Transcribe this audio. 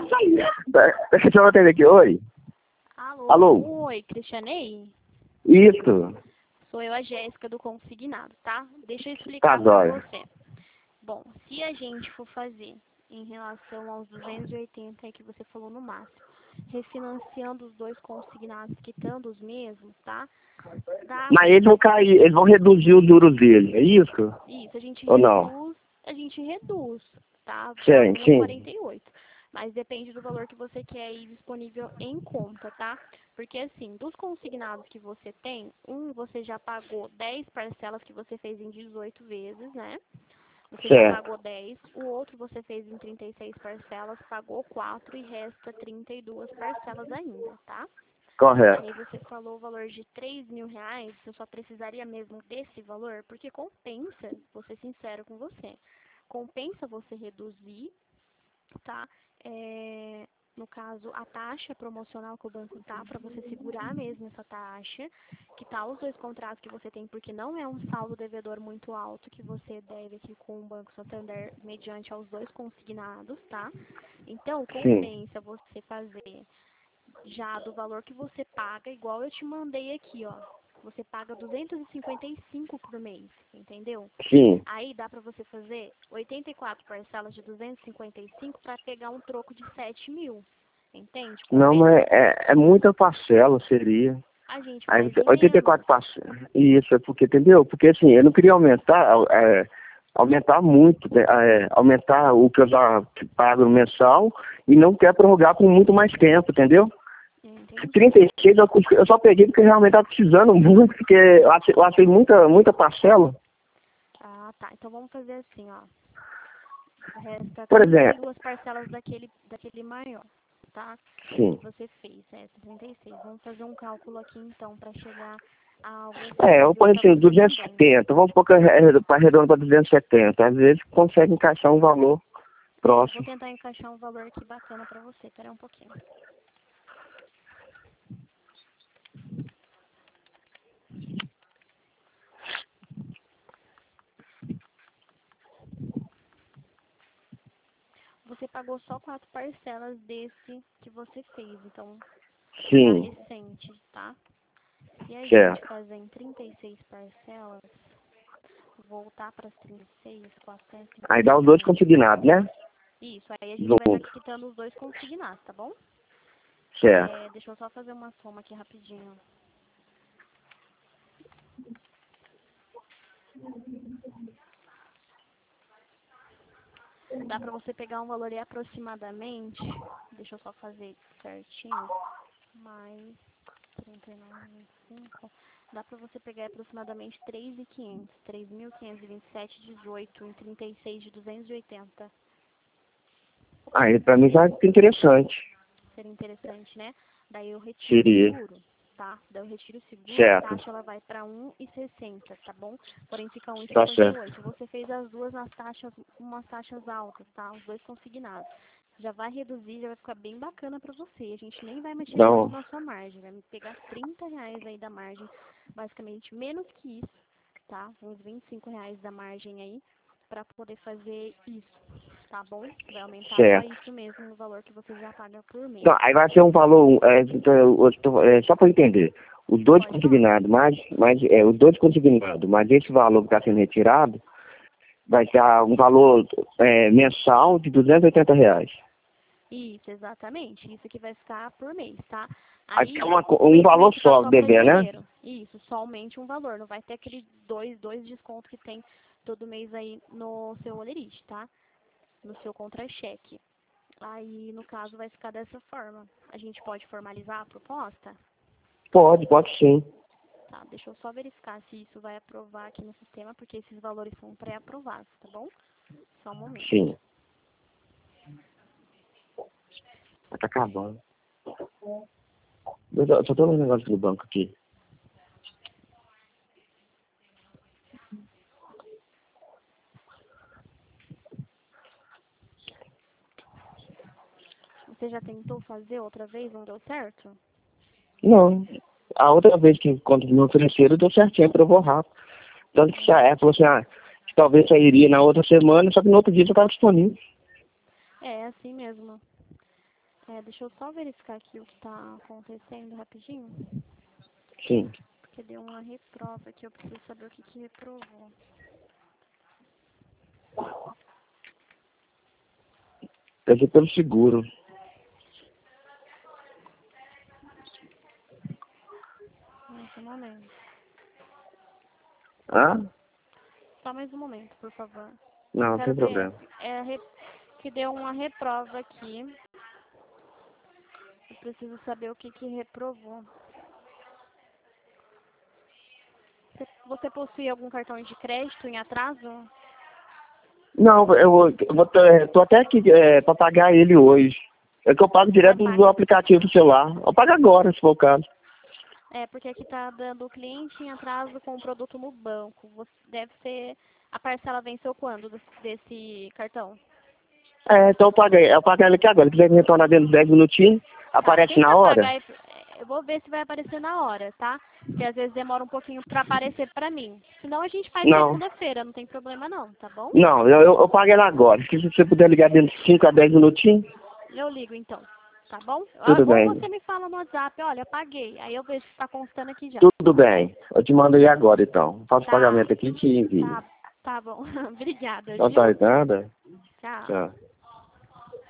Deixa eu atender aqui. Oi. Alô? Alô? Oi, Cristianei? Isso. Sou eu, a Jéssica do Consignado, tá? Deixa eu Tá, explicar pra jóia. você. Bom, se a gente for fazer em relação aos 280 aí que você falou no máximo, refinanciando os dois consignados, quitando os mesmos, tá? Dá, Mas eles vão cair, eles vão reduzir os juros dele, é isso? isso, Ou não? a gente reduz, tá? Pra Sim, sim. 1,48. Mas depende do valor que você quer aí disponível em conta, tá? Porque assim, dos consignados que você tem, você já pagou 10 parcelas que você fez em 18 vezes, né? Você já Certo. pagou 10, o outro você fez em 36 parcelas, pagou 4 e resta 32 parcelas ainda, tá? Correto. Aí você falou o valor de 3 mil reais, eu só precisaria mesmo desse valor, porque compensa, vou ser sincero com você, compensa você reduzir, tá? No caso, a taxa promocional que o banco tá, para você segurar mesmo essa taxa, que tá os dois contratos que você tem, porque não é um saldo devedor muito alto que você deve aqui com o Banco Santander, mediante aos dois consignados, tá? Então, Sim. compensa você fazer já do valor que você paga, igual eu te mandei aqui, ó. Você paga 255 por mês, entendeu? Sim. Aí dá pra você fazer 84 parcelas de 255 para pegar um troco de 7 mil. Entende? Não, mas Compensa? é muita parcela, seria. A gente Aí, faz em menos. 84 parcelas. Isso, é porque, entendeu? Porque assim, eu não queria aumentar muito, né, aumentar o que eu já pago no mensal e não quero prorrogar por muito mais tempo, entendeu? Entendi. 36 eu só peguei porque realmente estava precisando muito, porque eu achei muita parcela. Ah, tá. Então vamos fazer assim, ó. Resta Por exemplo, 32 parcelas daquele maior, tá? sim. Que você fez, 66. Vamos fazer um cálculo aqui então para chegar a algo Eu acessível ponho para assim, você também. 270. Vamos pôr para arredondar para 270. Às vezes consegue encaixar um valor Vou próximo. tentar encaixar um valor aqui bacana para você. Espera um pouquinho. Você pagou só 4 parcelas desse que você fez, então tá Sim, recente, tá? Se a gente certo. fazer em 36 parcelas, voltar para as 36, Aí dá os dois 451. consignados, né? Isso, aí a gente vai estar Junto. quitando os dois consignados, tá bom? Certo. Deixa eu só fazer uma soma aqui rapidinho. Dá pra você pegar um valor aí aproximadamente, deixa eu só fazer certinho, mais 39,25, dá pra você pegar aproximadamente 3.500, 3.527,18 em 36 de 280. Aí pra mim já é interessante. Seria interessante, né? Daí eu retiro o Seria. seguro, tá? Daí eu retiro o seguro, a Certo. taxa ela vai para 1,60, tá bom? Porém fica Tá certo. 1,58. Você fez as duas nas taxas, umas taxas altas, tá? Os dois consignados. Já vai reduzir, já vai ficar bem bacana para você. A gente nem vai mais tirar nada Não. na sua margem, vai pegar R$ 30 aí da margem, basicamente menos que isso, tá? Uns R$ 25 da margem aí, para poder fazer isso, tá bom? Vai aumentar só Certo. isso mesmo no valor que você já paga por mês. Então, aí vai ser um valor, só para entender, os dois Pode falar. consignados, os dois consignados, mas esse valor que está sendo retirado vai dar um valor mensal de R$ 280. Isso, exatamente. Isso que vai ficar por mês, tá? Aqui é Aí, o um valor vencimento tá só, só para bebê, né? janeiro. Isso, somente um valor. Não vai ter aquele dois descontos que tem todo mês aí no seu olerite, tá? No seu contra-cheque. Aí, no caso, vai ficar dessa forma. A gente pode formalizar a proposta? Pode sim. Tá, deixa eu só verificar se isso vai aprovar aqui no sistema, porque esses valores são pré-aprovados, tá bom? Só um momento. Sim. Tá acabando. Eu só tô no negócio do banco aqui. Você já tentou fazer outra vez, não deu certo? Não. A outra vez que quando me ofereceram, deu certinho para eu vou rápido. Tanto que falou assim, que talvez sairia na outra semana, só que no outro dia já estava disponível. É assim mesmo. Deixa eu só verificar aqui o que tá acontecendo rapidinho. Sim. Porque deu uma reprova aqui, eu preciso saber o que reprovou. Quer dizer, pelo seguro. Mais um momento. Hã? Só mais um momento, por favor. Não, Quero sem ver. problema. Que deu uma reprova aqui. Eu preciso saber o que reprovou. Você possui algum cartão de crédito em atraso? Não, tô até aqui pra pagar ele hoje. É que eu pago direto do aplicativo do celular. Eu pago agora, se for o caso. Porque aqui tá dando o cliente em atraso com o produto no banco. Deve ser... A parcela venceu quando desse cartão? Então eu pago ele aqui agora. Se quiser me retornar dentro de 10 minutinhos, aparece Tenta na hora. pagar. Eu vou ver se vai aparecer na hora, tá? Porque às vezes demora um pouquinho pra aparecer pra mim. Senão a gente faz Não, segunda-feira, não tem problema não, tá bom? não, eu pago ele agora. Se você puder ligar dentro de 5 a 10 minutinhos, Eu ligo então, tá bom? tudo Ou bem. você me fala no WhatsApp, olha, paguei. Aí eu vejo se tá constando aqui já. Tudo bem. Eu te mando aí agora, então. Faço o Tá, pagamento aqui e te envio. tá bom. Obrigada, Então tá, viu? nada. Tchau. Tchau.